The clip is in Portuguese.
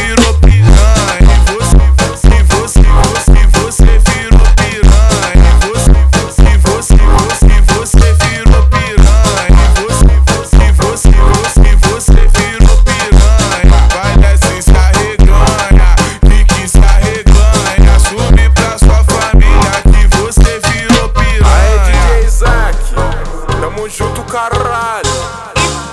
virou piranha. E você virou piranha. E você virou piranha. E você virou piranha. Vai desce se arreganha, fique se arreganha. Assume pra sua família que você virou piranha. Aê, DJ Isaac, tamo junto, caralho.